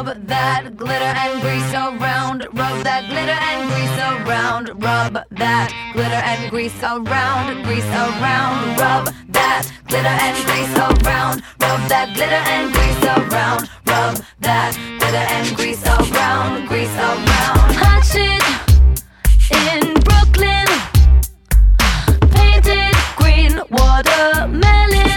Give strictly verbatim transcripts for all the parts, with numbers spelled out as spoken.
Rub that glitter and grease around. Rub that glitter and grease around. Rub that glitter and grease around. Grease around. Rub that glitter and grease around. Rub that glitter and grease around. Rub that glitter and grease around. Grease around. Hot shit in Brooklyn, painted green watermelon.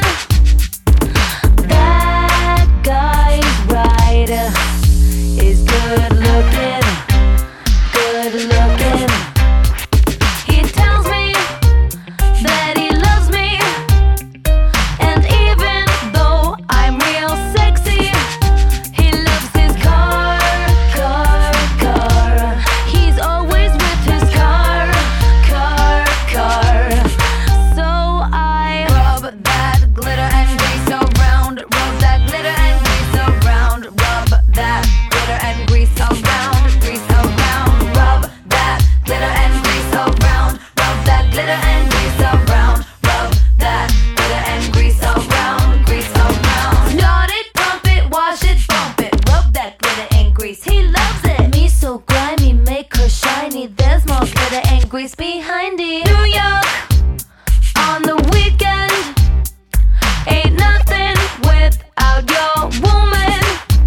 That guy's right, is good looking, good looking. He tells me that he loves me, and even though I'm real sexy, he loves his car, car, car. He's always with his car, car, car. So I Rub that glitter and grease around. Rub that glitter and grease around. Rub that glitter and grease around. Grease around. Rub that glitter and grease around. Rub that glitter and grease around. Rub that glitter and grease around. Grease around. start it, pump it, wash it, bump it. Rub that glitter and grease, he loves it. Me so grimy, make her shiny. There's more glitter and grease behind it. New York on the weekend ain't nothing without your woman.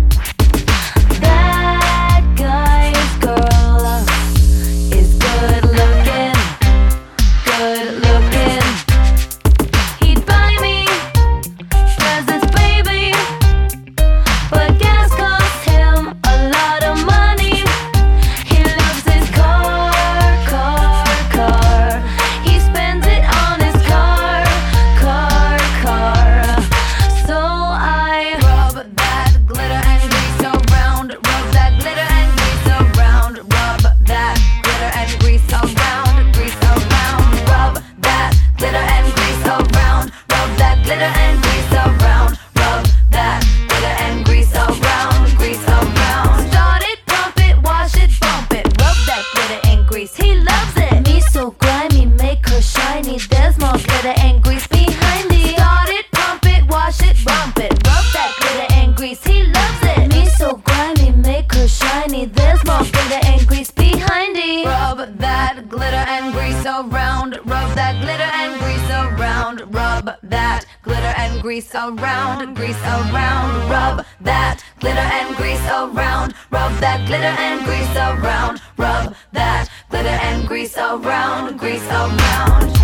That guy's girl is good looking, good looking. He'd buy me presents, baby, but gas costs him a lot of money. He loves his car, car, car. He spends it on his car, car, car. So I Rub that glitter and grease around. Rub that glitter and grease around. Rub that glitter and grease around. Grease around. Rub that glitter and grease around. Rub that glitter and grease around. Rub that glitter and grease around. Grease around. start it, pump it, wash it, bump it. Rub that glitter and grease, he loves it. Me so grimy, make her shiny. There's more glitter and grease behind it. Start it, pump it, wash it, bump it. Rub that glitter and grease, he loves it. Me so grimy, make her shiny. There's more glitter and grease behind it. Rub that glitter and grease around. Rub that glitter and grease around. Rub that glitter and grease around. Grease around. Rub that glitter and grease around. Rub that glitter and grease around. Rub that glitter and grease around. Grease around.